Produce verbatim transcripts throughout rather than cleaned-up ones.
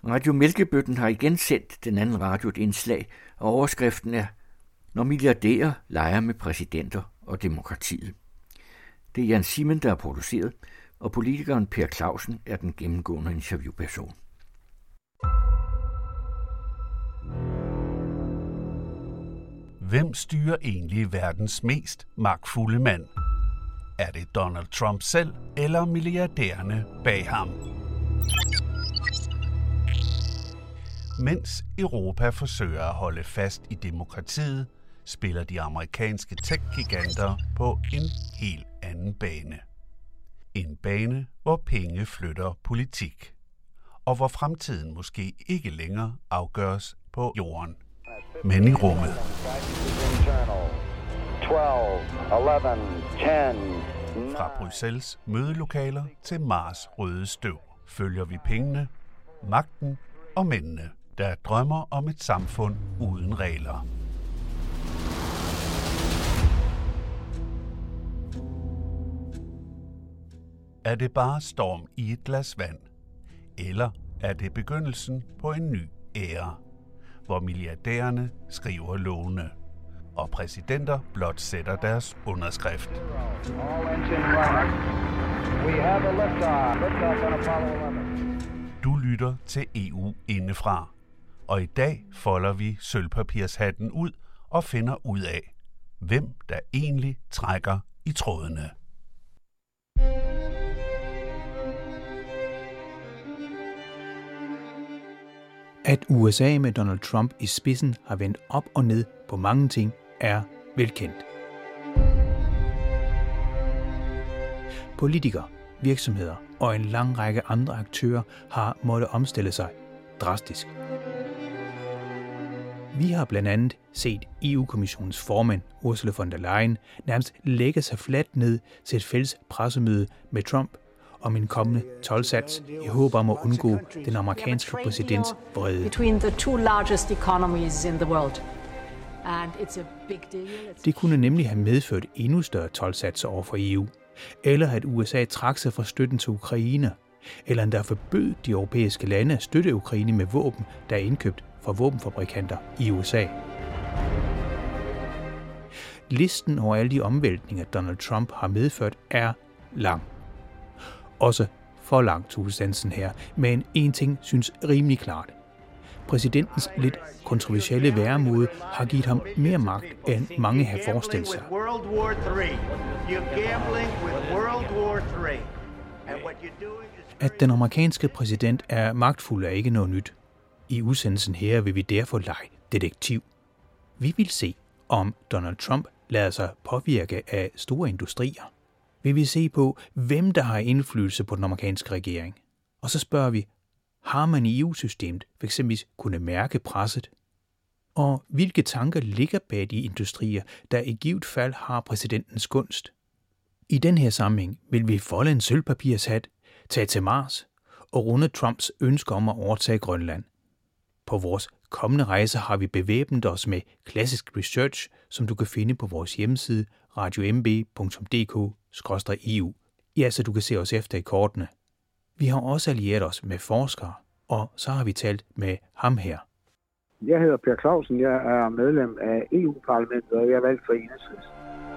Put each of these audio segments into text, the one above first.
Radio Mælkebøtten har igen sendt den anden radio et indslag, og overskriften er: Når milliardærer leger med præsidenter og demokratiet. Det er Jan Simen, der er produceret, og politikeren Per Clausen er den gennemgående interviewperson. Hvem styrer egentlig verdens mest magtfulde mand? Er det Donald Trump selv eller milliardærerne bag ham? Mens Europa forsøger at holde fast i demokratiet, spiller de amerikanske tech-giganter på en helt anden bane. En bane, hvor penge flytter politik, og hvor fremtiden måske ikke længere afgøres på jorden, men i rummet. Fra Bruxelles mødelokaler til Mars røde støv følger vi pengene, magten og mændene, der drømmer om et samfund uden regler. Er det bare storm i et glas vand? Eller er det begyndelsen på en ny æra, hvor milliardærerne skriver lovene, og præsidenter blot sætter deres underskrift? Du lytter til E U indefra, og i dag folder vi sølvpapirshatten ud og finder ud af, hvem der egentlig trækker i trådene. At U S A med Donald Trump i spidsen har vendt op og ned på mange ting, er velkendt. Politikere, virksomheder og en lang række andre aktører har måttet omstille sig drastisk. Vi har blandt andet set E U-kommissionens formand, Ursula von der Leyen, nærmest lægge sig fladt ned til et fælles pressemøde med Trump om en kommende toldsats i håb om at undgå den amerikanske præsidents vrede. Det kunne nemlig have medført endnu større toldsatser over for E U, eller at U S A trak sig fra støtten til Ukraine, eller endda forbød de europæiske lande at støtte Ukraine med våben, der er indkøbt fra våbenfabrikanter i U S A. Listen over alle de omvæltninger, Donald Trump har medført, er lang. Også for langt til udsendelsen her, men en ting synes rimelig klart. Præsidentens lidt kontroversielle væremåde har givet ham mere magt, end mange har forestillet sig. At den amerikanske præsident er magtfuld er ikke noget nyt. I udsendelsen her vil vi derfor lege detektiv. Vi vil se, om Donald Trump lader sig påvirke af store industrier. Vi vil se på, hvem der har indflydelse på den amerikanske regering. Og så spørger vi, har man i E U-systemet f.eks. kunne mærke presset? Og hvilke tanker ligger bag de industrier, der i givet fald har præsidentens gunst? I den her sammenhæng vil vi folde en sølvpapirshat, tage til Mars og runde Trumps ønske om at overtage Grønland. På vores kommende rejse har vi bevæbnet os med klassisk research, som du kan finde på vores hjemmeside radio m b punktum d k skråstreg e u. Ja, så du kan se os efter i kortene. Vi har også allieret os med forskere, og så har vi talt med ham her. Jeg hedder Per Clausen, jeg er medlem af E U-parlamentet, og jeg er valgt for Enhedslisten.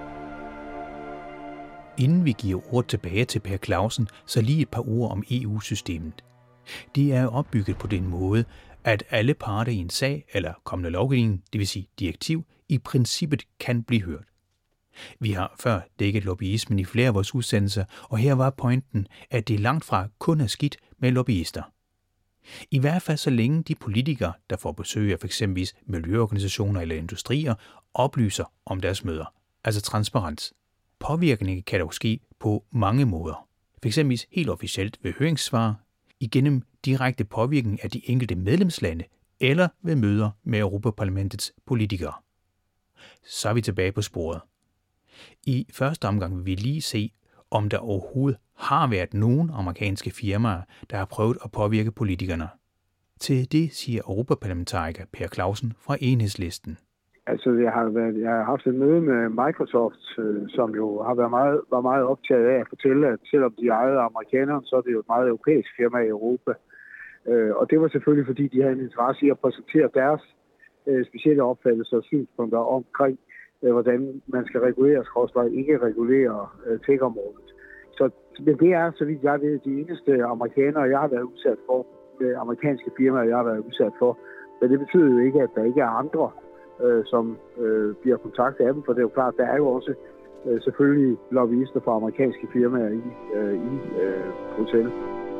Inden vi giver ord tilbage til Per Clausen, så lige et par ord om E U-systemet. Det er opbygget på den måde, at alle parter i en sag eller kommende lovgivning, det vil sige direktiv, i princippet kan blive hørt. Vi har før dækket lobbyismen i flere af vores udsendelser, og her var pointen, at det langt fra kun er skidt med lobbyister. I hvert fald så længe de politikere, der får besøg af f.eks. miljøorganisationer eller industrier, oplyser om deres møder, altså transparens. Påvirkning kan dog ske på mange måder. F.eks. helt officielt ved høringssvar, igennem direkte påvirkning af de enkelte medlemslande eller ved møder med Europaparlamentets politikere. Så er vi tilbage på sporet. I første omgang vil vi lige se, om der overhovedet har været nogen amerikanske firmaer, der har prøvet at påvirke politikerne. Til det siger europaparlamentariker Per Clausen fra Enhedslisten. Altså, jeg har, været, jeg har haft et møde med Microsoft, som jo har været meget, var meget optaget af at fortælle, at selvom de ejede amerikanere, så er det jo et meget europæisk firma i Europa. Øh, og det var selvfølgelig, fordi de havde en interesse i at præsentere deres øh, specielle opfattelser og synspunkter omkring, øh, hvordan man skal regulere skråstreg, ikke regulere øh, tech-området. Så men det er, så vidt jeg ved, de eneste amerikanere, jeg har været udsat for, øh, amerikanske firmaer, jeg har været udsat for. Men det betyder jo ikke, at der ikke er andre, øh, som øh, bliver kontaktet af dem, for det er jo klart, der er jo også øh, selvfølgelig lobbyister fra amerikanske firmaer i, øh, i øh, Bruxelles.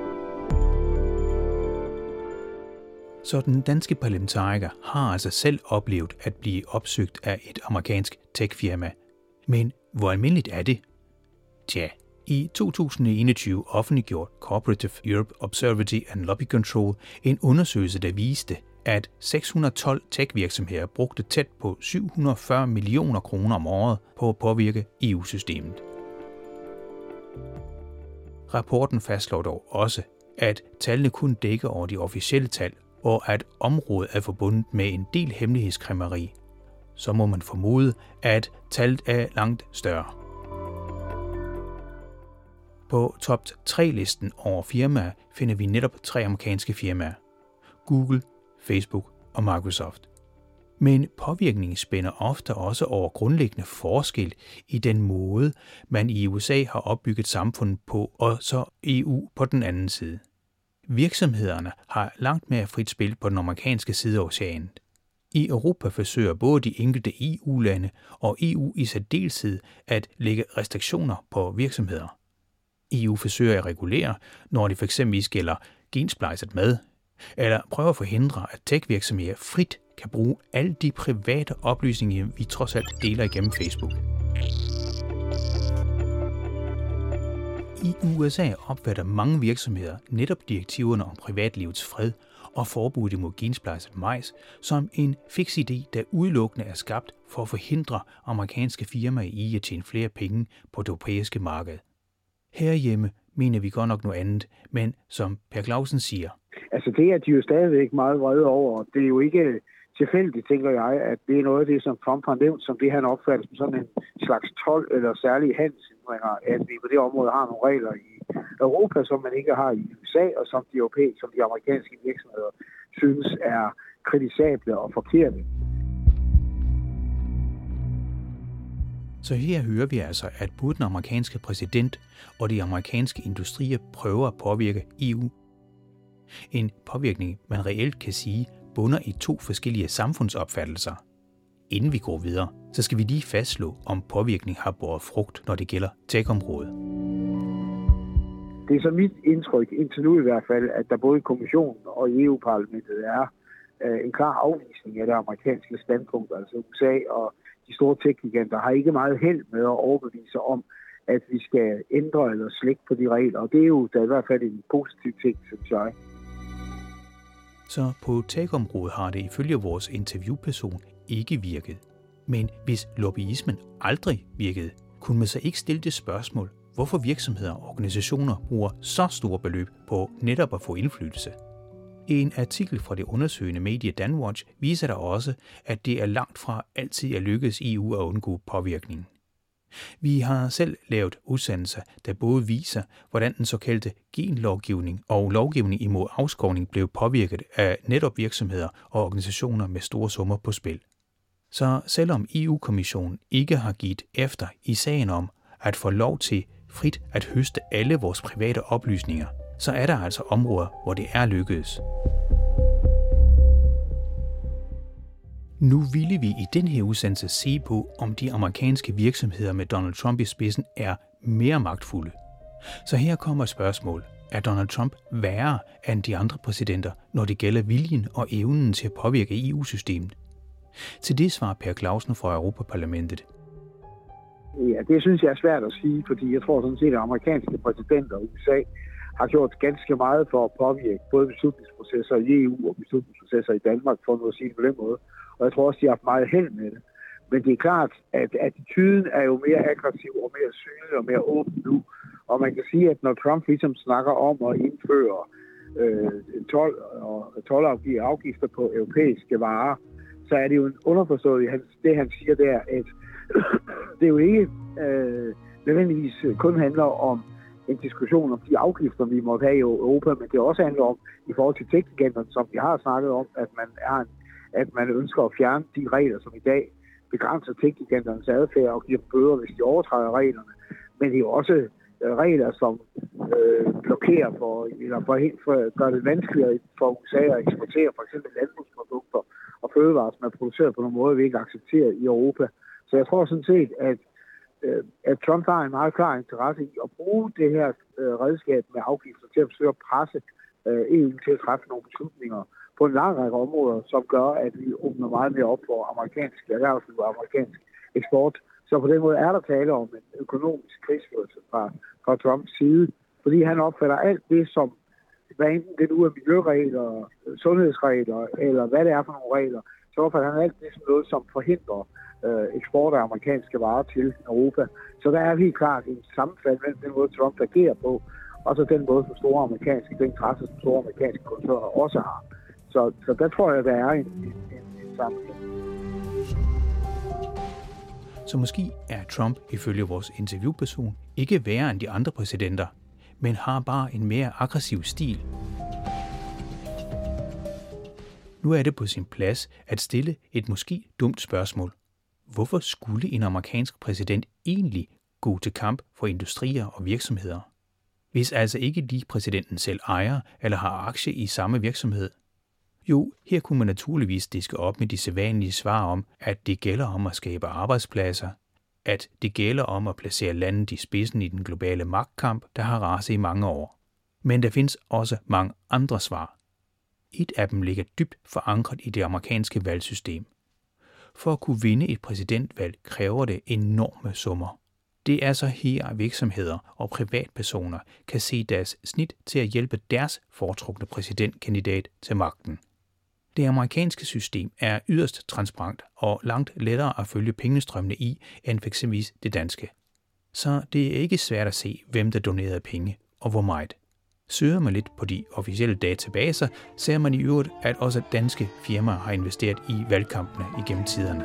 Så den danske parlamentariker har altså selv oplevet at blive opsøgt af et amerikansk tech-firma. Men hvor almindeligt er det? Tja, i to tusind og enogtyve offentliggjorde Cooperative Europe Observatory and Lobby Control en undersøgelse, der viste, at seks hundrede og tolv tech-virksomheder brugte tæt på syv hundrede og fyrre millioner kroner om året på at påvirke E U-systemet. Rapporten fastslår dog også, at tallene kun dækker over de officielle tal, og at området er forbundet med en del hemmelighedskræmmeri. Så må man formode, at tallet er langt større. På top tre-listen over firmaer finder vi netop tre amerikanske firmaer: Google, Facebook og Microsoft. Men påvirkningen spænder ofte også over grundlæggende forskel i den måde, man i U S A har opbygget samfundet på, og så E U på den anden side. Virksomhederne har langt mere frit spil på den amerikanske side af oceanet. I Europa forsøger både de enkelte E U-lande og E U i særdeleshed at lægge restriktioner på virksomheder. E U forsøger at regulere, når det fx gælder gensplejset mad, eller prøver at forhindre, at tech-virksomheder frit kan bruge alle de private oplysninger, vi trods alt deler igennem Facebook. I U S A opfatter mange virksomheder netop direktiverne om privatlivets fred og forbuddet imod gensplejset majs som en fiks idé, der udelukkende er skabt for at forhindre amerikanske firmaer i at tjene flere penge på det europæiske marked. Herhjemme mener vi godt nok noget andet, men som Per Clausen siger. Altså det er de jo stadigvæk meget vrede over. Det er jo ikke tilfældigt, tænker jeg, at det er noget af det, som Trump har nævnt, som det han opfatter som sådan en slags told eller særlige handelshindringer, at vi på det område har nogle regler i Europa, som man ikke har i U S A, og som de europæiske, som de amerikanske virksomheder synes er kritisable og forkerte. Så her hører vi altså, at både den amerikanske præsident og de amerikanske industrier prøver at påvirke E U. En påvirkning, man reelt kan sige, bunder i to forskellige samfundsopfattelser. Inden vi går videre, så skal vi lige fastslå, om påvirkning har båret frugt, når det gælder tech-området. Det er så mit indtryk, indtil nu i hvert fald, at der både i kommissionen og i E U-parlamentet er øh, en klar afvisning af det amerikanske standpunkt. Altså U S A og de store tech-giganter har ikke meget held med at overbevise om, at vi skal ændre eller slække på de regler. Og det er jo da i hvert fald en positiv ting, synes jeg. Så på tech-området har det ifølge vores interviewperson ikke virket. Men hvis lobbyismen aldrig virkede, kunne man så ikke stille det spørgsmål, hvorfor virksomheder og organisationer bruger så store beløb på netop at få indflydelse. En artikel fra det undersøgende medie Danwatch viser der også, at det er langt fra altid at lykkes E U at undgå påvirkning. Vi har selv lavet udsendelser, der både viser, hvordan den såkaldte genlovgivning og lovgivning imod afskovning blev påvirket af netop virksomheder og organisationer med store summer på spil. Så selvom E U-kommissionen ikke har givet efter i sagen om at få lov til frit at høste alle vores private oplysninger, så er der altså områder, hvor det er lykkedes. Nu ville vi i den her udsendelse se på, om de amerikanske virksomheder med Donald Trump i spidsen er mere magtfulde. Så her kommer et spørgsmål. Er Donald Trump værre end de andre præsidenter, når det gælder viljen og evnen til at påvirke E U-systemet? Til det svarer Per Clausen fra Europaparlamentet. Ja, det synes jeg er svært at sige, fordi jeg tror sådan set, at amerikanske præsidenter og U S A har gjort ganske meget for at påvirke både beslutningsprocesser i E U og beslutningsprocesser i Danmark, for nu at sige det på den måde. Og jeg tror også, de har haft meget held med det. Men det er klart, at attituden er jo mere aggressiv og mere synlig og mere åben nu. Og man kan sige, at når Trump ligesom snakker om at indføre øh, told og toldafgifter på europæiske varer, så er det jo en underforstået i det, han siger der, at det jo ikke øh, nødvendigvis kun handler om en diskussion om de afgifter, vi måtte have i Europa, men det også handler om, i forhold til tech-giganterne, som vi har snakket om, at man, er, at man ønsker at fjerne de regler, som i dag begrænser tech-giganternes adfærd og giver bøder, hvis de overtræder reglerne. Men det er jo også øh, regler, som øh, blokerer for, eller for, for, gør det vanskeligere for U S A at eksportere for eksempel landbrugsprodukter og fødevarer, som er produceret på nogle måder, vi ikke accepterer i Europa. Så jeg tror sådan set, at, øh, at Trump har en meget klar interesse i at bruge det her øh, redskab med afgifter til at forsøge at presse øh, E U til at træffe nogle beslutninger på en lang række områder, som gør, at vi åbner meget mere op for amerikansk erhvervsliv og amerikansk eksport. Så på den måde er der tale om en økonomisk krigsførelse fra, fra Trumps side, fordi han opfatter alt det, som hvad enten det nu er miljøregler, sundhedsregler, eller hvad det er for nogle regler, så opfatter han alt det som noget, som forhindrer øh, eksport af amerikanske varer til Europa. Så der er helt klart en sammenfald mellem den måde, Trump agerer på, og så den måde, som store amerikanske, den interesse, som store amerikanske koncerner også har. Så, så der tror jeg, der er en, en, en, en sammenhæng. Så måske er Trump, ifølge vores interviewperson, ikke værre end de andre præsidenter, men har bare en mere aggressiv stil. Nu er det på sin plads at stille et måske dumt spørgsmål. Hvorfor skulle en amerikansk præsident egentlig gå til kamp for industrier og virksomheder, hvis altså ikke lige præsidenten selv ejer eller har aktie i samme virksomhed? Jo, her kunne man naturligvis diske op med de sædvanlige svar om, at det gælder om at skabe arbejdspladser, at det gælder om at placere landet i spidsen i den globale magtkamp, der har raset i mange år. Men der findes også mange andre svar. Et af dem ligger dybt forankret i det amerikanske valgsystem. For at kunne vinde et præsidentvalg kræver det enorme summer. Det er så her, virksomheder og privatpersoner kan se deres snit til at hjælpe deres foretrukne præsidentkandidat til magten. Det amerikanske system er yderst transparent og langt lettere at følge pengestrømmene i end f.eks. det danske. Så det er ikke svært at se, hvem der donerede penge og hvor meget. Søger man lidt på de officielle databaser, ser man i øvrigt, at også danske firmaer har investeret i valgkampene igennem tiderne.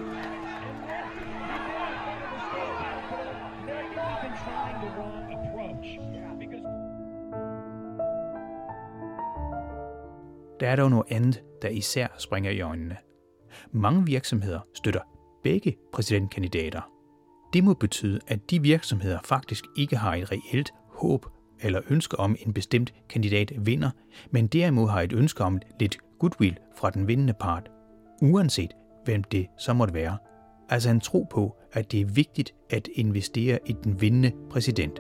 Der er dog noget andet, der især springer i øjnene. Mange virksomheder støtter begge præsidentkandidater. Det må betyde, at de virksomheder faktisk ikke har et reelt håb eller ønske om en bestemt kandidat vinder, men derimod har et ønske om lidt goodwill fra den vindende part, uanset hvem det så måtte være. Altså en tro på, at det er vigtigt at investere i den vindende præsident.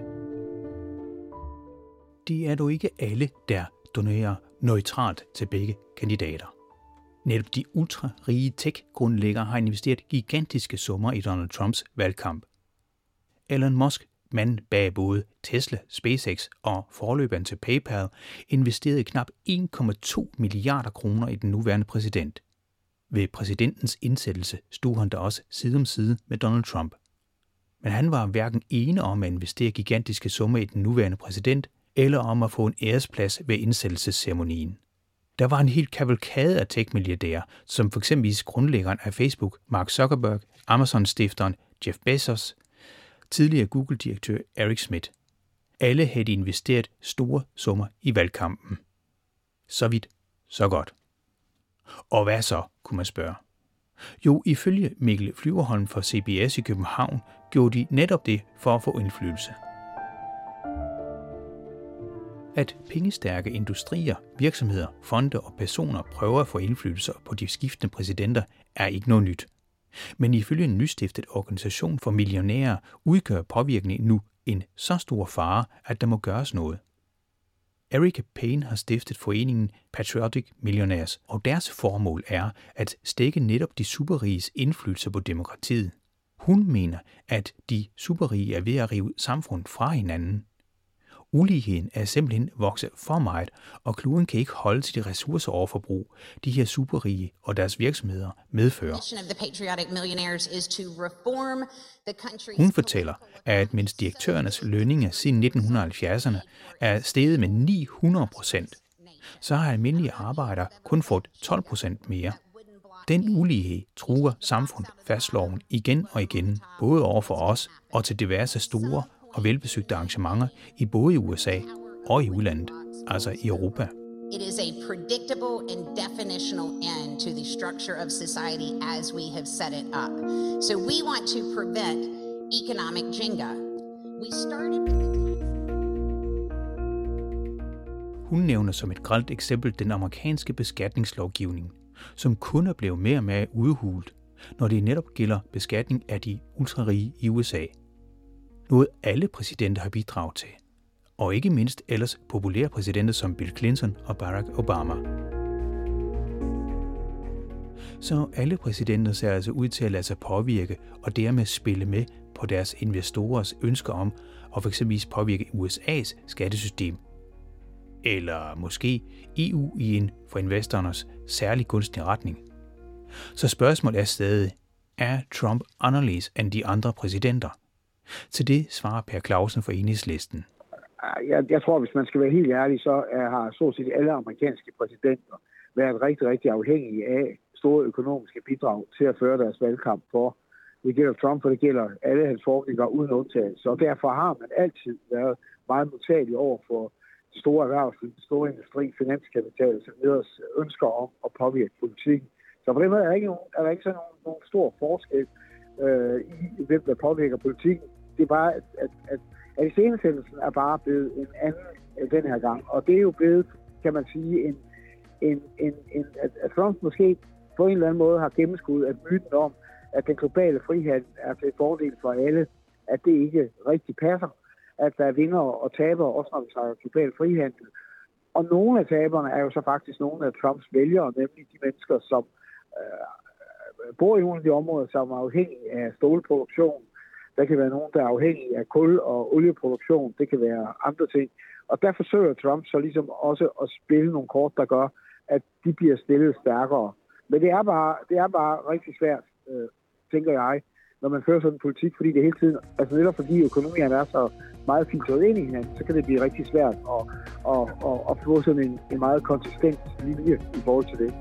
Det er dog ikke alle, der donerer neutralt til begge kandidater. Netop de ultra-rige tech-grundlæggere har investeret gigantiske summer i Donald Trumps valgkamp. Elon Musk, manden bag både Tesla, SpaceX og forløberen til PayPal, investerede knap en komma to milliarder kroner i den nuværende præsident. Ved præsidentens indsættelse stod han da også side om side med Donald Trump. Men han var hverken ene om at investere gigantiske summer i den nuværende præsident, eller om at få en æresplads ved indsættelsesceremonien. Der var en helt kavalkade af tech-milliardærer, som f.eks. grundlæggeren af Facebook, Mark Zuckerberg, Amazon-stifteren Jeff Bezos, tidligere Google-direktør Eric Schmidt. Alle havde investeret store summer i valgkampen. Så vidt, så godt. Og hvad så, kunne man spørge? Jo, ifølge Mikkel Flyverholm fra C B S i København, gjorde de netop det for at få indflydelse. At pengestærke industrier, virksomheder, fonde og personer prøver at få indflydelse på de skiftende præsidenter, er ikke noget nyt. Men ifølge en nystiftet organisation for millionærer udgør påvirkning nu en så stor fare, at der må gøres noget. Erica Payne har stiftet foreningen Patriotic Millionaires, og deres formål er at stække netop de superriges indflydelse på demokratiet. Hun mener, at de superrige er ved at rive samfundet fra hinanden. Uligheden er simpelthen vokset for meget, og kloden kan ikke holde til de ressourceoverforbrug, de her superrige og deres virksomheder medfører. Hun fortæller, at mens direktørernes lønninger siden nitten halvfjerdserne er steget med ni hundrede procent, så har almindelige arbejdere kun fået tolv procent mere. Den ulighed truer samfundet fastslår hun igen og igen, både over for os og til diverse store og velbesøgte arrangementer i både U S A og i udlandet, altså i Europa. It is a predictable and definitional end to the structure of society as we have set it up. So we want to prevent economic Jenga. We started Hun nævner som et grelt eksempel den amerikanske beskatningslovgivning, som kun er blevet mere og mere udhulet, når det netop gælder beskatning af de ultrarige i U S A. Noget alle præsidenter har bidraget til, og ikke mindst ellers populære præsidenter som Bill Clinton og Barack Obama. Så alle præsidenter ser altså ud til at lade sig påvirke og dermed spille med på deres investorers ønsker om at f.eks. påvirke U S A's skattesystem, eller måske E U i en for investorernes særlig gunstig retning. Så spørgsmålet er stadig, er Trump anderledes end de andre præsidenter? Til det svarer Per Clausen fra Enhedslisten. Jeg, jeg tror, hvis man skal være helt ærlig, så er, har så set alle amerikanske præsidenter været rigtig, rigtig afhængige af store økonomiske bidrag til at føre deres valgkamp for. Det gælder Trump, og det gælder alle hans forgængere uden undtagelse. Og derfor har man altid været meget modtagelig over for de store erhvervsliv, de store industri, finanskapital, som ellers ønsker om at påvirke politikken. Så på den måde er der ikke, nogen, er der ikke sådan nogen, nogen stor forskel øh, i, hvem der påvirker politikken. Det er bare, at, at, at, at iscenesættelsen er bare blevet en anden øh, den her gang. Og det er jo blevet, kan man sige, en, en, en, en, at, at Trump måske på en eller anden måde har gennemskuddet, at myten om, at den globale frihandel er til fordel for alle, at det ikke rigtig passer. At der er vinder og tabere, også når vi tager global frihandel. Og nogle af taberne er jo så faktisk nogle af Trumps vælgere, nemlig de mennesker, som øh, bor i nogle af de områder, som er afhængige af stålproduktion. Der kan være nogen, der er afhængige af kul- og olieproduktion. Det kan være andre ting. Og der forsøger Trump så ligesom også at spille nogle kort, der gør, at de bliver stillet stærkere. Men det er bare, det er bare rigtig svært, øh, tænker jeg, når man fører sådan en politik, fordi det hele tiden, altså netop fordi økonomien er så meget filtreret ind i hinanden, så kan det blive rigtig svært at, at, at, at få sådan en, en meget konsistent linje i forhold til det.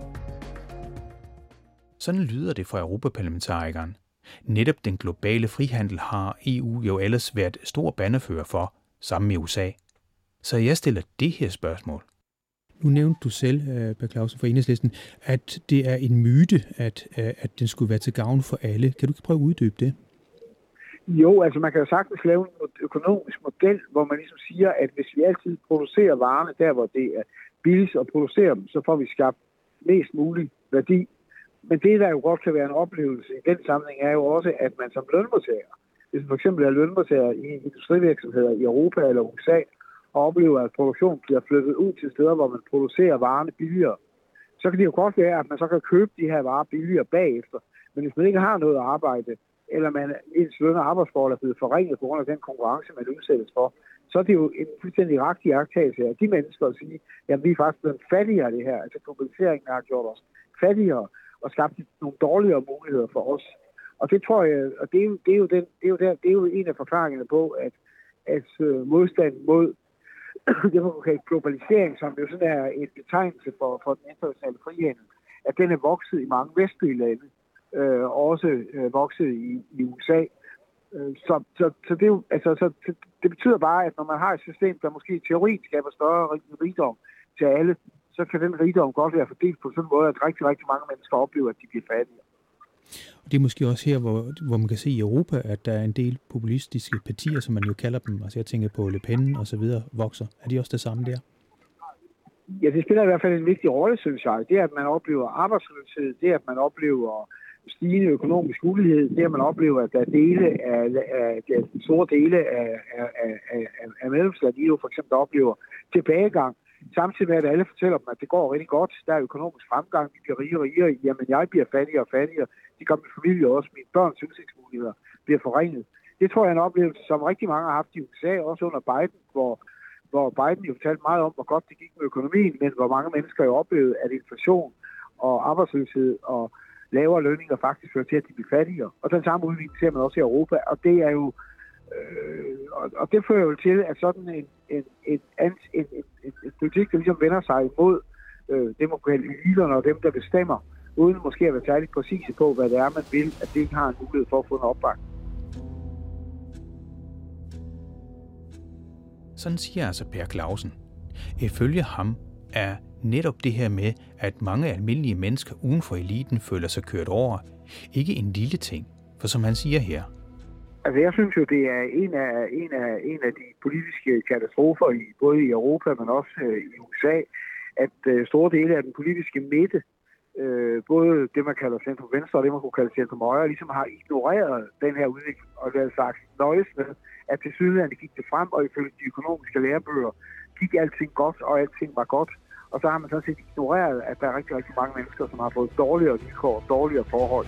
Sådan lyder det fra europaparlamentarikeren. Netop den globale frihandel har E U jo ellers været stor bannerfører for, sammen med U S A. Så jeg stiller det her spørgsmål. Nu nævnte du selv, Per Clausen fra Enhedslisten, at det er en myte, at, at den skulle være til gavn for alle. Kan du ikke prøve at uddybe det? Jo, altså man kan jo sagtens lave en økonomisk model, hvor man ligesom siger, at hvis vi altid producerer varerne der, hvor det er billigst at producere dem, så får vi skabt mest mulig værdi. Men det, der jo godt kan være en oplevelse i den sammenhæng, er jo også, at man som lønmodtager, hvis man for eksempel er lønmodtager i industrivirksomheder i Europa eller U S A, og oplever, at produktionen bliver flyttet ud til steder, hvor man producerer varerne billigere, så kan det jo godt være, at man så kan købe de her varer billigere bagefter. Men hvis man ikke har noget at arbejde, eller man ens løn- og arbejdsforhold er blevet forringet på grund af den konkurrence, man udsættes for, så er det jo en fuldstændig rigtig iagttagelse af de mennesker at sige, at vi er faktisk blevet fattigere af det her. Altså globaliseringen har gjort os fattigere og skabt nogle dårligere muligheder for os. Og det tror jeg, og det er jo, det er jo, den, det er jo, der, det er jo en af forklaringerne på, at, at uh, modstand mod det man kan kalde globalisering, som jo sådan er en betegnelse for, for den internationale frihandel, at den er vokset i mange vestlige lande, øh, og også øh, vokset i, i U S A. Øh, så, så, så, det er jo, altså, så det, det betyder bare, at når man har et system, der måske i teorien skaber større rigdom til alle, så kan den rigdom godt være fordelt på sådan en måde, at rigtig, rigtig mange mennesker oplever, at de bliver fattige. Og det er måske også her, hvor, hvor man kan se i Europa, at der er en del populistiske partier, som man jo kalder dem, altså jeg tænker på Le Pen og så videre, vokser. Er de også det samme der? Ja, det spiller i hvert fald en vigtig rolle, synes jeg. Det, at man oplever arbejdsløshed, det, at man oplever stigende økonomisk ulighed, det, at man oplever, at der er dele af, af, af store dele af, af, af, af medlemslandet, de jo for eksempel oplever tilbagegang, samtidig med, at alle fortæller dem, at det går rigtig godt, der er økonomisk fremgang, vi bliver rigere og rigere, jamen jeg bliver fattigere og fattigere, de gør min familie også, mine børns udsigtsmuligheder bliver forringet. Det tror jeg er en oplevelse, som rigtig mange har haft i U S A, også under Biden, hvor, hvor Biden jo fortalte meget om, hvor godt det gik med økonomien, men hvor mange mennesker jo oplevede, at inflation og arbejdsløshed og lavere lønninger faktisk fører til, at de bliver fattigere. Og den samme udvikling ser man også i Europa, og det er jo øh, og, og det fører jo til, at sådan en, en, en, en, en, en, en politik, der ligesom vender sig imod øh, det, man kalder eliterne og dem, der bestemmer, uden måske at være særligt præcise på, hvad det er, man vil, at det ikke har en mulighed for at få en opbakning. Sådan siger altså Per Clausen. Ifølge ham er netop det her med, at mange almindelige mennesker uden for eliten føler sig kørt over, ikke en lille ting. For som han siger her. Altså jeg synes jo, det er en af, en af, en af de politiske katastrofer, i, både i Europa, men også øh, i U S A, at øh, store dele af den politiske midte, øh, både det man kalder centrum-venstre og det man kunne kalde centrum-højre, ligesom har ignoreret den her udvikling, og det har sagt nøjes med, at til sydlandet gik det frem, og ifølge de økonomiske lærebøger gik alting godt, og alting var godt. Og så har man sådan set ignoreret, at der er rigtig, rigtig mange mennesker, som har fået dårligere vilkår, dårligere forhold.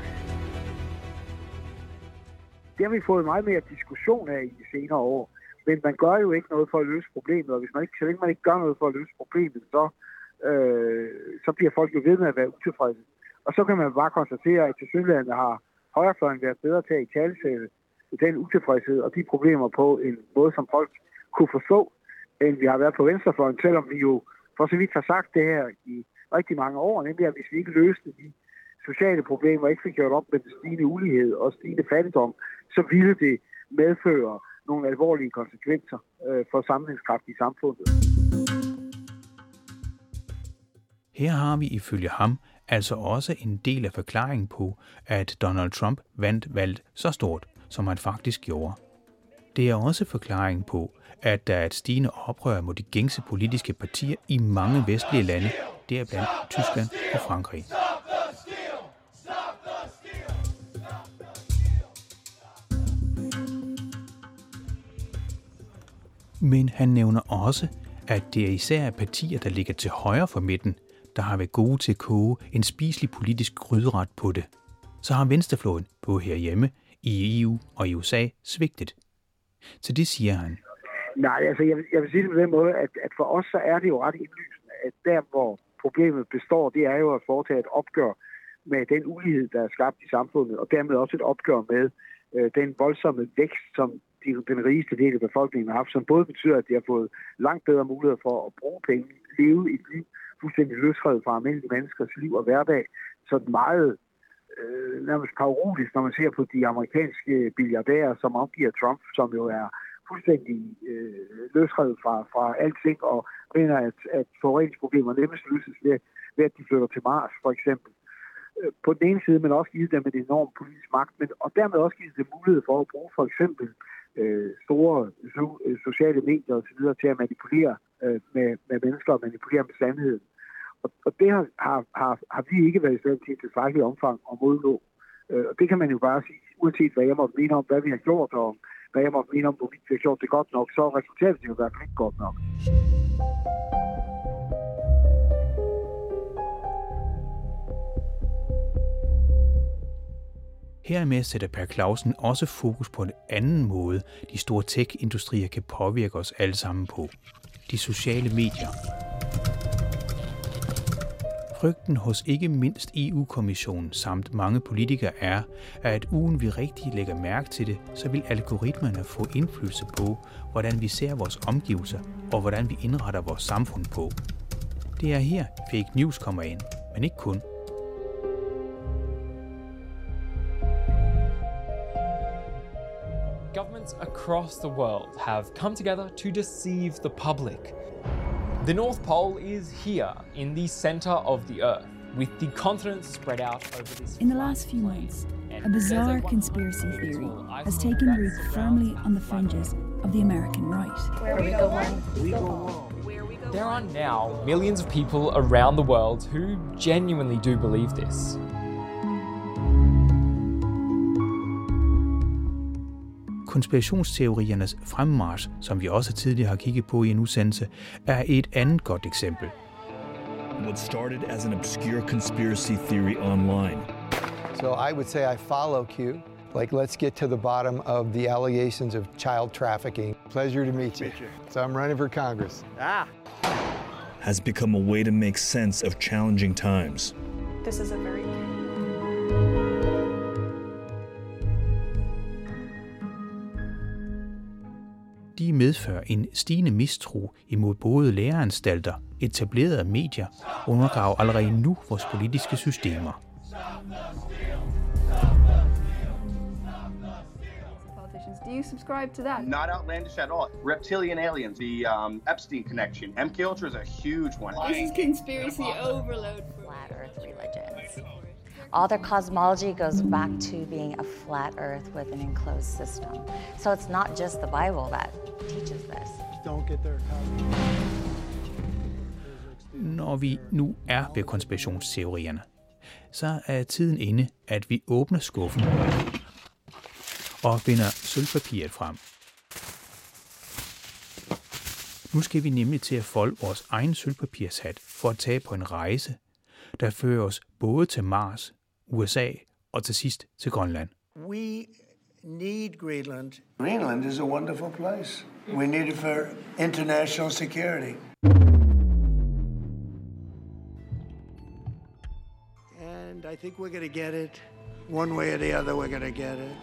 Det har vi fået meget mere diskussion af i de senere år. Men man gør jo ikke noget for at løse problemet, og hvis man ikke, så længe man ikke gør noget for at løse problemet, så, øh, så bliver folk jo ved med at være utilfredse. Og så kan man bare konstatere, at til Sydlandet har højrefløjen været bedre til at italesætte den utilfredshed og de problemer på en måde, som folk kunne forstå, end vi har været på venstrefløjen, selvom vi jo for så vidt har sagt det her i rigtig mange år, nemlig at hvis vi ikke løste de sociale problemer, ikke fik gjort op med den stigende ulighed og stigende fattigdom, så ville det medføre nogle alvorlige konsekvenser øh, for sammenhængskraft i samfundet. Her har vi ifølge ham altså også en del af forklaringen på, at Donald Trump vandt valget så stort, som han faktisk gjorde. Det er også forklaringen på, at der er et stigende oprør mod de gængse politiske partier i mange vestlige lande, deriblandt Tyskland og Frankrig. Men han nævner også, at det er især partier, der ligger til højre for midten, der har været gode til at koge en spiselig politisk gryderet på det. Så har venstrefløjen, både herhjemme, i E U og i U S A, svigtet. Så det siger han. Nej, altså jeg vil, jeg vil sige det på den måde, at, at for os så er det jo ret indlysende, at der hvor problemet består, det er jo at foretage et opgør med den ulighed, der er skabt i samfundet, og dermed også et opgør med øh, den voldsomme vækst, som de, den rigeste del af befolkningen har haft, som både betyder, at de har fået langt bedre muligheder for at bruge penge, leve et liv fuldstændig løsredet fra almindelige menneskers liv og hverdag, så meget øh, nærmest parodisk, når man ser på de amerikanske milliardærer, som omgiver Trump, som jo er fuldstændig øh, løsredet fra, fra alting, og mener, at, at forureningsproblemer nemmest løses ved, ved, at de flytter til Mars, for eksempel. Øh, på den ene side, men også givet dem en enorm politisk magt, men, og dermed også givet dem mulighed for at bruge for eksempel øh, store so, øh, sociale medier osv. til at manipulere øh, med, med mennesker og manipulere med sandheden. Og, og det har, har, har, har vi ikke været i stand til i tilstrækkelig omfang at modnå. Øh, og det kan man jo bare sige, uanset hvad jeg måtte mene om, hvad vi har gjort, og hvad jeg måtte mene om, hvorvidt vi har gjort det godt nok, så resultatet det jo i hvert fald ikke godt nok. Hermed sætter Per Clausen også fokus på en anden måde, de store tech-industrier kan påvirke os alle sammen på. De sociale medier. Frygten hos ikke mindst E U-kommissionen samt mange politikere er, at uden vi rigtig lægger mærke til det, så vil algoritmerne få indflydelse på, hvordan vi ser vores omgivelser og hvordan vi indretter vores samfund på. Det er her fake news kommer ind, men ikke kun. Governments across the world have come together to deceive the public. The North Pole is here in the center of the Earth, with the continent spread out over this. In the last few months, a bizarre conspiracy theory has taken root firmly on the fringes of the American right. Where we go one, we go one. There are now millions of people around the world who genuinely do believe this. Konspirationsteoriernes fremmarch, som vi også tidligere har kigget på i en udsendelse, er et andet godt eksempel. What started as an obscure conspiracy theory online. So I would say I follow Q. Like, let's get to the bottom of the allegations of child trafficking. Pleasure to meet you. So I'm running for Congress. Ah. Has become a way to make sense of challenging times. This is a very De medfører en stigende mistro imod både læreanstalter, etablerede medier og undergraver allerede nu vores politiske systemer. Do you subscribe to that? Not outlandish at all. Reptilian aliens, the um, Epstein connection. M K Ultra is a huge one. This is conspiracy overload. Flat Earth religions. All their cosmology goes back to being a flat Earth with an enclosed system. So it's not just the Bible that teaches this. Don't get their copy. Når vi nu er ved konspirationsteorierne, så er tiden inde, at vi åbner skuffen og finder sølvpapiret frem. Nu skal vi nemlig til at folde vores egen sølvpapirshat for at tage på en rejse, der fører os både til Mars, U S A og til sidst til Grønland. We need Greenland. Greenland is a wonderful place. We need it for international security. And I think we're going to get it. One way or the other, we're going to get it.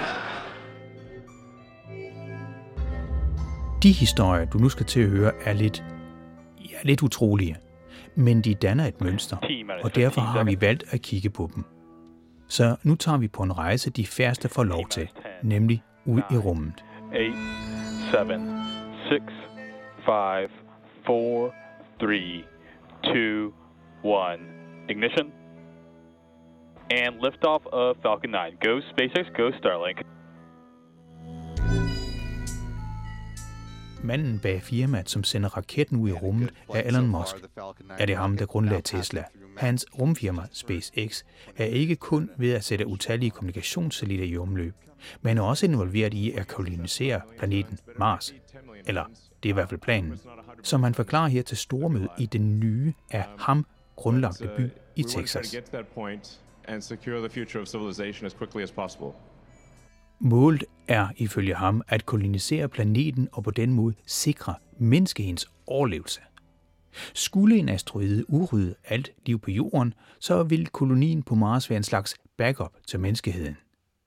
De historier, du nu skal til at høre, er lidt, ja, lidt utrolige, men de danner et mønster, og derfor har vi valgt at kigge på dem. Så nu tager vi på en rejse, de færreste får lov til, nemlig ud i rummet. otte, syv, seks, fem, fire, tre, to, one. Ignition. And liftoff of Falcon nine. Go SpaceX, go Starlink. Manden bag firmaet, som sender raketten ud i rummet, er Elon Musk. Er det ham, der grundlagde Tesla? Hans rumfirma SpaceX er ikke kun ved at sætte utallige kommunikationssatellitter i omløb, men er også involveret i at kolonisere planeten Mars. Eller det er i hvert fald planen. Som han forklarer her til stormøde i den nye af ham grundlagte by i Texas. Målet er ifølge ham at kolonisere planeten og på den måde sikre menneskehedens overlevelse. Skulle en asteroide udrydde alt liv på jorden, så vil kolonien på Mars være en slags backup til menneskeheden.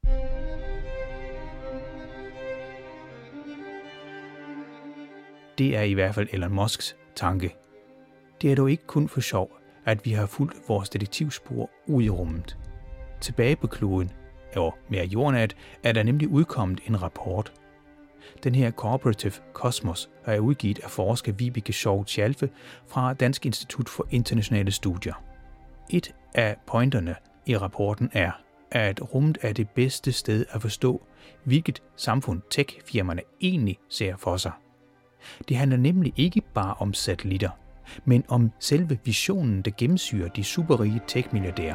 Det er i hvert fald Elon Musks tanke. Det er dog ikke kun for sjov, at vi har fulgt vores detektivspor ud i rummet. Tilbage på kloden, og mere jordnat, er der nemlig udkommet en rapport. Den her Cooperative Cosmos er udgivet af forsker Vibeke Schou-Tjalfe fra Dansk Institut for Internationale Studier. Et af pointerne i rapporten er, at rummet er det bedste sted at forstå, hvilket samfund tech-firmaerne egentlig ser for sig. Det handler nemlig ikke bare om satellitter, men om selve visionen, der gennemsyrer de superrige tech-milliardærer.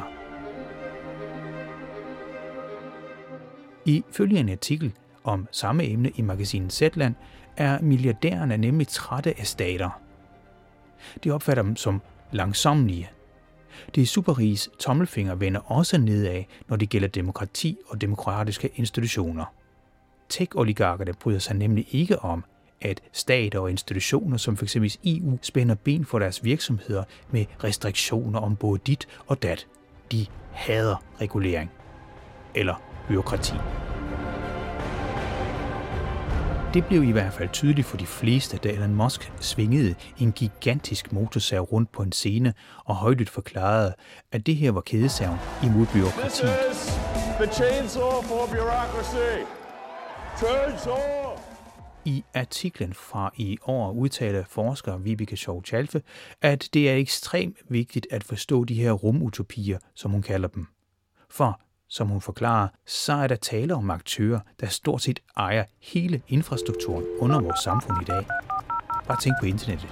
Ifølge en artikel om samme emne i magasinet Zetland, er milliardærerne nemlig trætte af stater. De opfatter dem som langsommelige. De superriges tommelfinger vender også nedad, når det gælder demokrati og demokratiske institutioner. Tech-oligarkerne bryder sig nemlig ikke om, at stater og institutioner som f.eks. E U spænder ben for deres virksomheder med restriktioner om både dit og dat. De hader regulering. Eller byråkrati. Det blev i hvert fald tydeligt for de fleste, da Elon Musk svingede en gigantisk motorsav rundt på en scene og højlydt forklarede, at det her var kædesaven imod byråkratiet. I artiklen fra i år udtaler forsker Vibeke Schou-Tjalfe, at det er ekstremt vigtigt at forstå de her rumutopier, som hun kalder dem. For som hun forklarer, så er der tale om aktører, der stort set ejer hele infrastrukturen under vores samfund i dag. Bare tænk på internettet.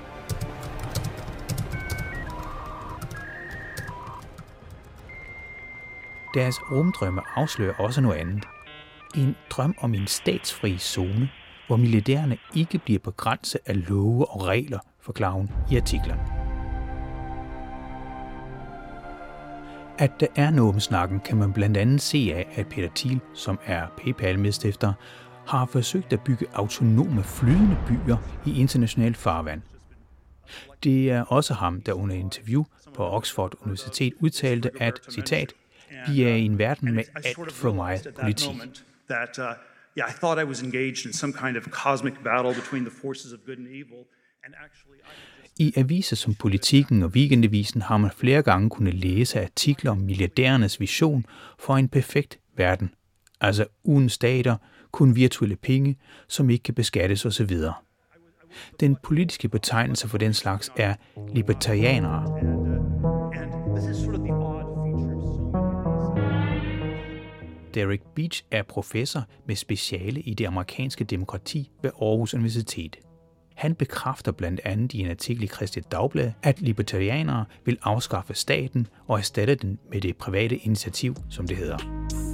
Deres rumdrømme afslører også noget andet. En drøm om en statsfri zone, hvor milliardærerne ikke bliver begrænset af love og regler, forklarer hun i artiklen. At der er noget om snakken, kan man blandt andet se af, at Peter Thiel, som er PayPal-medstifter, har forsøgt at bygge autonome flydende byer i international farvand. Det er også ham, der under interview på Oxford Universitet udtalte, at, citat, vi er i en verden med alt for meget politik. Yeah, I thought I was engaged in some kind of cosmic battle between the forces of good and evil, and actually I aviser som Politiken og Weekendavisen har man flere gange kunnet læse artikler om milliardærernes vision for en perfekt verden, altså uden stater, kun virtuelle penge, som ikke kan beskattes osv. Den politiske betegnelse for den slags er libertarianere. Derek Beach er professor med speciale i det amerikanske demokrati ved Aarhus Universitet. Han bekræfter blandt andet i en artikel i Kristeligt Dagblad, at libertarianere vil afskaffe staten og erstatte den med det private initiativ, som det hedder.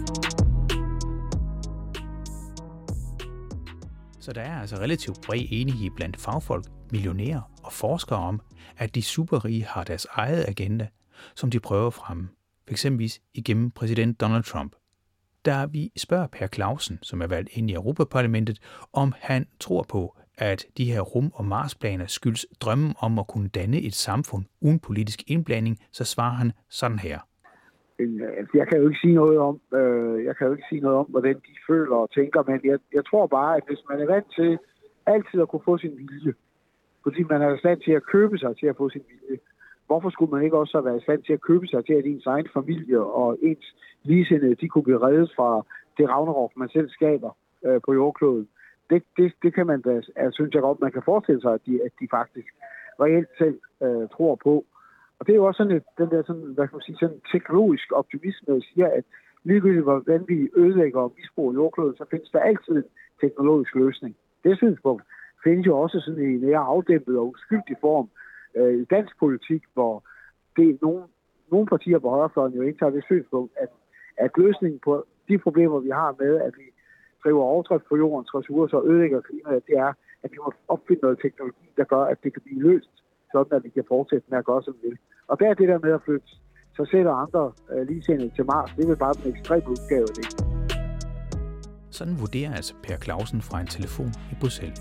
Så der er altså relativt bred enighed blandt fagfolk, millionærer og forskere om, at de superrige har deres eget agenda, som de prøver frem, f.eks. igennem præsident Donald Trump. Da vi spørger Per Clausen, som er valgt ind i Europaparlamentet, om han tror på, at de her rum- og marsplaner skyldes drømmen om at kunne danne et samfund uden politisk indblanding, så svarer han sådan her. Jeg kan jo ikke sige noget om, øh, jeg kan jo ikke sige noget om, hvordan de føler og tænker, men jeg, jeg tror bare, at hvis man er vant til altid at kunne få sin vilje, fordi man er i stand til at købe sig til at få sin vilje, hvorfor skulle man ikke også være i stand til at købe sig til, at ens egen familie og ens ligesindede, de kunne blive reddet fra det ragnarok, man selv skaber øh, på jordkloden? Det, det, det kan man da, altså, synes jeg godt, man kan forestille sig, at de, at de faktisk reelt selv øh, tror på. Og det er jo også sådan et, den der sådan, hvad kan man sige, sådan teknologisk optimisme, der siger, at ligegyldigt hvordan vi ødelægger og misbruger jordkloden, så findes der altid en teknologisk løsning. Det synspunkt findes jo også sådan i en mere afdæmpet og uskyldig form øh, i dansk politik, hvor det er nogle, nogle partier på højrefløjen jo indtager det synspunkt, at, at løsningen på de problemer, vi har med, at vi driver overdrift på jordens ressourcer og ødelægger klimaet, det er, at vi må opfinde noget teknologi, der gør, at det kan blive løst, sådan at vi kan fortsætte med at gøre, som vi vil. Og der er det der med at flytte sig selv og andre øh, ligesindede til Mars, det er bare en ekstrem udgave af det. Sådan vurderer altså Per Clausen fra en telefon i Bruxelles.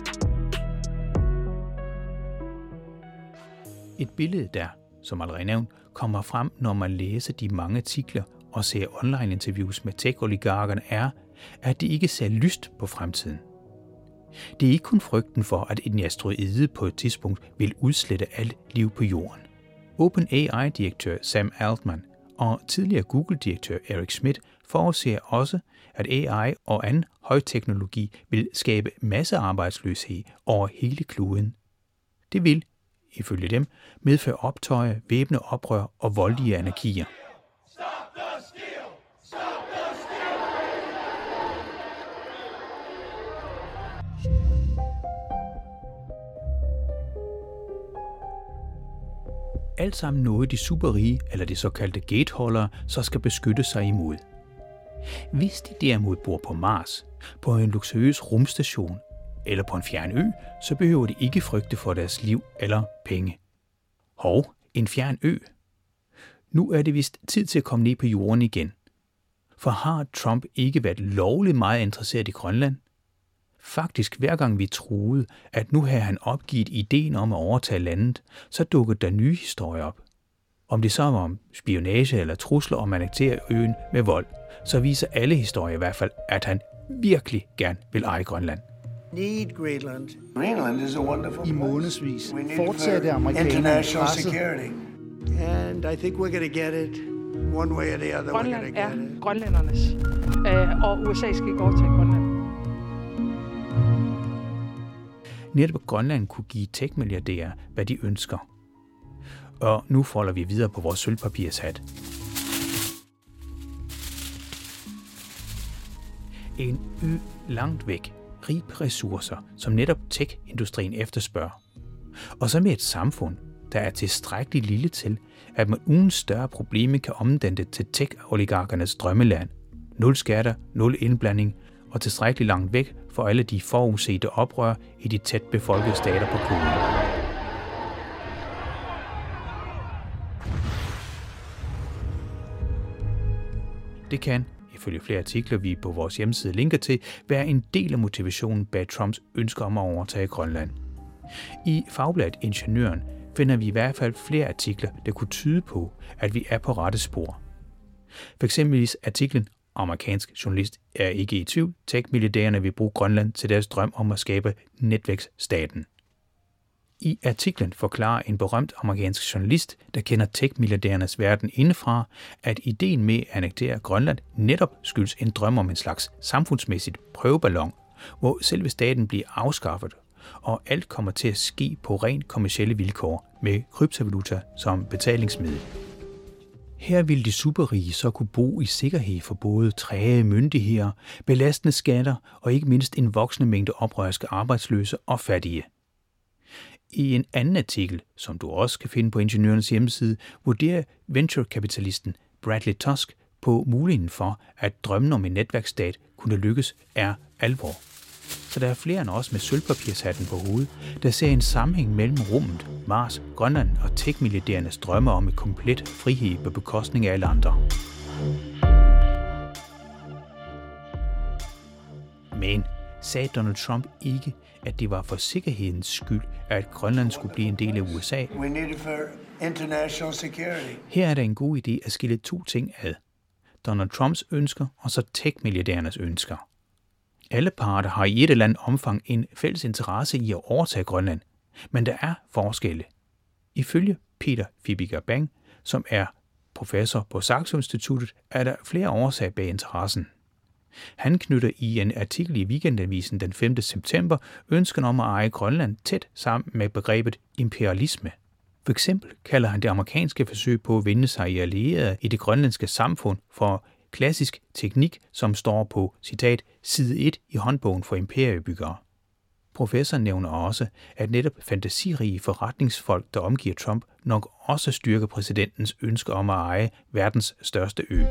Et billede der, som allerede nævnt, kommer frem, når man læser de mange artikler og ser online-interviews med tech-oligarkerne, er, at de ikke ser lyst på fremtiden. Det er ikke kun frygten for, at en asteroide på et tidspunkt vil udslette alt liv på jorden. OpenAI-direktør Sam Altman og tidligere Google-direktør Eric Schmidt forudser også, at A I og anden højteknologi vil skabe massearbejdsløshed over hele kloden. Det vil, ifølge dem, medføre optøjer, væbne oprør og voldelige anarkier. Alt sammen noget de superrige, eller de såkaldte gateholdere, så skal beskytte sig imod. Hvis de derimod bor på Mars, på en luksuriøs rumstation eller på en fjern ø, så behøver de ikke frygte for deres liv eller penge. Hov, en fjern ø. Nu er det vist tid til at komme ned på jorden igen. For har Trump ikke været lovligt meget interesseret i Grønland? Faktisk hver gang vi troede, at nu havde han opgivet ideen om at overtage landet, så dukkede der nye historier op. Om det så var om spionage eller trusler om at annektere øen med vold, så viser alle historier i hvert fald, at han virkelig gerne vil eje Grønland. Need Greenland. Greenland is a wonderful I månedsvis fortsatte amerikanerne presset. And I think we're going to get it one way or the other. Grønland er grønlændernes, øh, og U S A skal ikke overtage Grønland. Netop Grønland kunne give tech-milliardærer, hvad de ønsker. Og nu folder vi videre på vores sølvpapirshat. En ø langt væk, rig på ressourcer, som netop tech-industrien efterspørger. Og så med et samfund, der er tilstrækkeligt lille til, at man uden større problemer kan omdanne det til tech-oligarkernes drømmeland. Nul skatter, nul indblanding og tilstrækkeligt langt væk for alle de forudsete oprør i de tæt befolkede stater på kloden. Det kan, ifølge flere artikler, vi på vores hjemmeside linker til, være en del af motivationen bag Trumps ønsker om at overtage Grønland. I fagbladet Ingeniøren finder vi i hvert fald flere artikler, der kunne tyde på, at vi er på rette spor. For eksempel artiklen Amerikansk journalist er ikke i tvivl, tech-milliardærerne vil bruge Grønland til deres drøm om at skabe netværksstaten. I artiklen forklarer en berømt amerikansk journalist, der kender tech-milliardærernes verden indefra, at ideen med at annektere Grønland netop skyldes en drøm om en slags samfundsmæssigt prøveballon, hvor selve staten bliver afskaffet, og alt kommer til at ske på rent kommercielle vilkår med kryptovaluta som betalingsmiddel. Her vil de superrige så kunne bo i sikkerhed for både træge myndigheder, belastende skatter og ikke mindst en voksende mængde oprørske arbejdsløse og fattige. I en anden artikel, som du også kan finde på Ingeniørernes hjemmeside, vurderer venturekapitalisten Bradley Tusk på muligheden for, at drømmen om en netværksstat kunne lykkes, er alvor. Så der er flere end os med sølvpapirshatten på hovedet, der ser en sammenhæng mellem rummet, Mars, Grønland og tech-milliardærernes drømme om et komplet frihed på bekostning af alle andre. Men sagde Donald Trump ikke, at det var for sikkerhedens skyld, at Grønland skulle blive en del af U S A? We need it for international security. Her er der en god idé at skille to ting ad. Donald Trumps ønsker og så tech-milliardærernes ønsker. Alle parter har i et eller andet omfang en fælles interesse i at overtage Grønland, men der er forskelle. Ifølge Peter Fibiger-Bang, som er professor på Saxo Instituttet, er der flere årsager bag interessen. Han knytter i en artikel i Weekendavisen den femte september ønsken om at eje Grønland tæt sammen med begrebet imperialisme. For eksempel kalder han det amerikanske forsøg på at vinde sig i allierede i det grønlandske samfund for klassisk teknik, som står på, citat, side et i håndbogen for imperiebyggere. Professoren nævner også, at netop fantasirige forretningsfolk, der omgiver Trump, nok også styrker præsidentens ønske om at eje verdens største ø.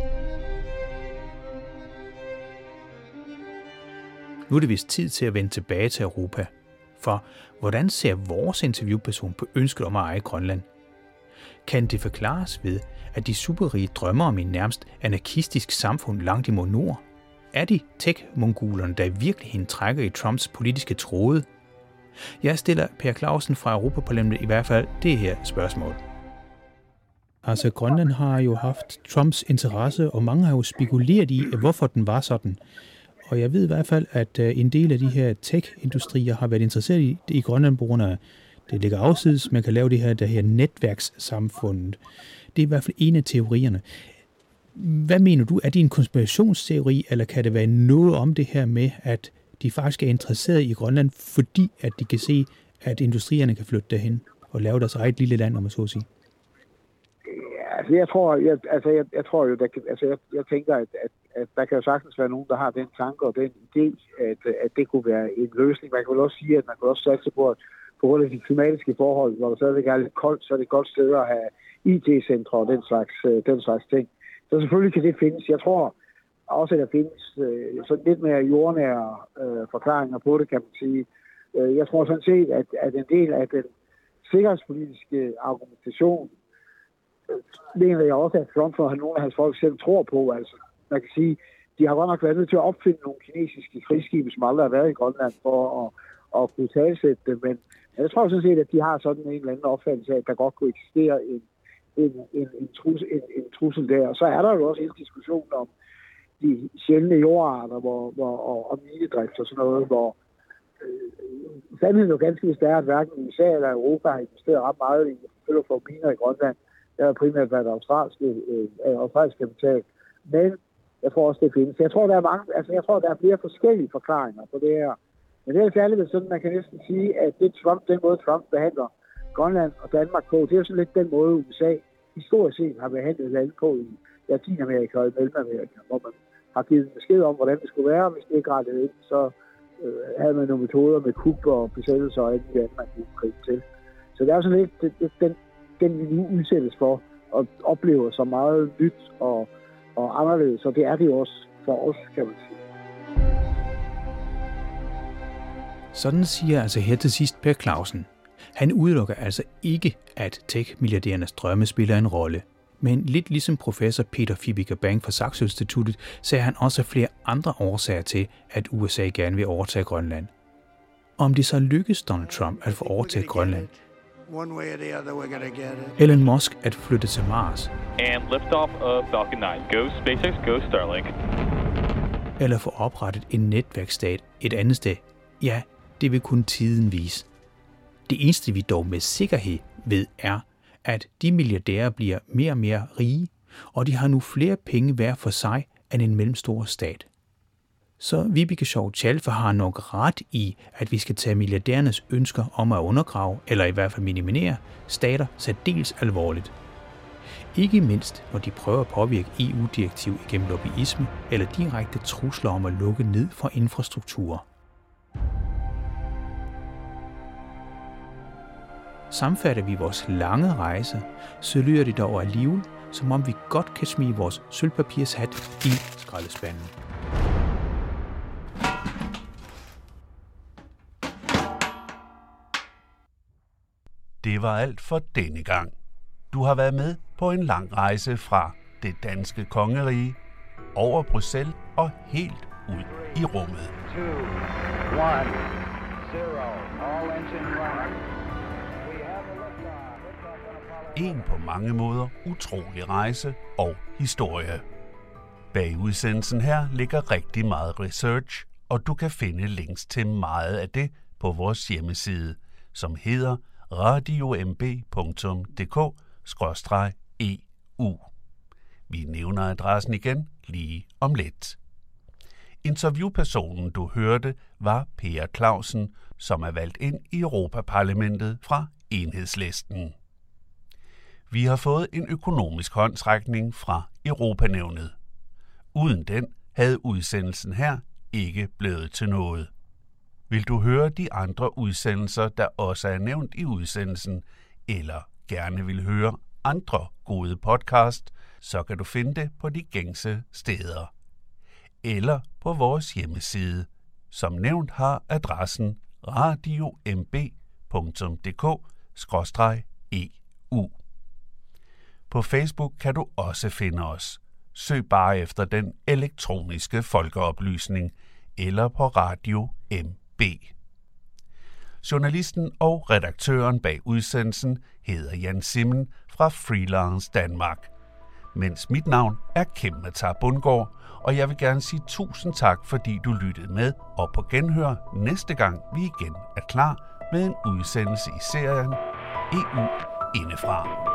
Nu er det vist tid til at vende tilbage til Europa. For hvordan ser vores interviewperson på ønsket om at eje Grønland? Kan det forklares ved, at de superrige drømmer om en nærmest anarkistisk samfund langt imod nord? Er de tech-mongolerne, der i virkeligheden trækker i Trumps politiske tråde? Jeg stiller Per Clausen fra Europaparlamentet i hvert fald det her spørgsmål. Altså, Grønland har jo haft Trumps interesse, og mange har jo spekuleret i, hvorfor den var sådan. Og jeg ved i hvert fald, at en del af de her tech-industrier har været interesseret i, i Grønland på grund af, det ligger afsides, man kan lave det her, der her netværkssamfundet. Det er i hvert fald en af teorierne. Hvad mener du? Er det en konspirationsteori, eller kan det være noget om det her med, at de faktisk er interesseret i Grønland, fordi at de kan se, at industrierne kan flytte derhen og lave deres eget lille land, om man så at sige? Ja, altså jeg tror, jeg, altså jeg, jeg tror jo, der kan, altså jeg, jeg tænker, at, at, at der kan jo sagtens være nogen, der har den tanke og den idé, at, at det kunne være en løsning. Man kan vel også sige, at man kan også satse på, at på grund af de klimatiske forhold, hvor der stadigvæk er lidt koldt, så er det et godt sted at have I T-centre og den slags, den slags ting. Så selvfølgelig kan det findes. Jeg tror også, at der findes øh, sådan lidt mere jordnære øh, forklaringer på det, kan man sige. Øh, jeg tror sådan set, at, at en del af den sikkerhedspolitiske argumentation, øh, mener jeg også, at Trump og nogle af hans folk selv tror på. Altså, man kan sige, de har godt nok været nødt til at opfinde nogle kinesiske krigsskibe, som aldrig har været i Grønland, for at, at kunne talsætte det. Men jeg tror sådan set, at de har sådan en eller anden opfattelse af, at der godt kunne eksistere en En, en, en, trussel, en, en trussel der. Og så er der jo også en diskussion om de sjældne jordarter hvor, hvor, og, og minedrift og sådan noget, hvor øh, sandheden jo ganske vist er, at hverken U S A eller Europa har investeret ret meget i at få miner i Grønland. Det har primært været australsk, øh, australsk kapital. Men jeg tror også, det findes. Jeg tror, der er mange, altså jeg tror, der er flere forskellige forklaringer på det her. Men det er særligt sådan, man kan næsten sige, at det Trump, den måde Trump behandler Grønland og Danmark på, det er jo sådan lidt den måde, U S A historisk set har behandlet landet på i Latinamerika og i Mellemamerika, hvor man har givet besked om, hvordan det skulle være, og hvis det ikke rettede ind, så øh, havde man nogle metoder med kup og besættelser og alt det andet, man kunne gribe til. Så det er jo sådan lidt det, det, den, den, vi nu udsættes for, og oplever så meget nyt og, og anderledes, så det er det jo også for os, kan man sige. Sådan siger altså her til sidst Per Clausen. Han udelukker altså ikke, at tech-milliardærernes drømme spiller en rolle. Men lidt ligesom professor Peter Fibiger-Bang fra Saxo Instituttet, sagde han også flere andre årsager til, at U S A gerne vil overtage Grønland. Om det så lykkes Donald Trump at få overtaget Grønland, Elon Musk at flytte til Mars, and liftoff of Falcon nine. Go SpaceX, go Starlink. Eller få oprettet en netværksstat et andet sted, ja, det vil kun tiden vise. Det eneste, vi dog med sikkerhed ved, er, at de milliardærer bliver mere og mere rige, og de har nu flere penge hver for sig end en mellemstor stat. Så Vibeke Schou-Chalfe har nok ret i, at vi skal tage milliardærernes ønsker om at undergrave, eller i hvert fald minimere, stater særdeles alvorligt. Ikke mindst, når de prøver at påvirke E U-direktiv igennem lobbyisme eller direkte trusler om at lukke ned for infrastrukturer. Sammenfatter vi vores lange rejse, så lyder det dog alligevel, som om vi godt kan smide vores sølvpapirshat i skraldespanden. Det var alt for denne gang. Du har været med på en lang rejse fra det danske kongerige over Bruxelles og helt ud i rummet. En på mange måder utrolig rejse og historie. Bag udsendelsen her ligger rigtig meget research, og du kan finde links til meget af det på vores hjemmeside, som hedder radiomb punktum d k skråstreg e u. Vi nævner adressen igen lige om lidt. Interviewpersonen, du hørte, var Per Clausen, som er valgt ind i Europaparlamentet fra Enhedslisten. Vi har fået en økonomisk håndsrækning fra Europanævnet. Uden den havde udsendelsen her ikke blevet til noget. Vil du høre de andre udsendelser, der også er nævnt i udsendelsen, eller gerne vil høre andre gode podcast, så kan du finde det på de gængse steder. Eller på vores hjemmeside, som nævnt har adressen radiomb punktum d k skråstreg e u. På Facebook kan du også finde os. Søg bare efter den elektroniske folkeoplysning eller på Radio M B. Journalisten og redaktøren bag udsendelsen hedder Jan Simmen fra Freelance Danmark. Mens mit navn er Kim Matar Bundgaard, og jeg vil gerne sige tusind tak, fordi du lyttede med, og på genhør næste gang vi igen er klar med en udsendelse i serien E U indefra.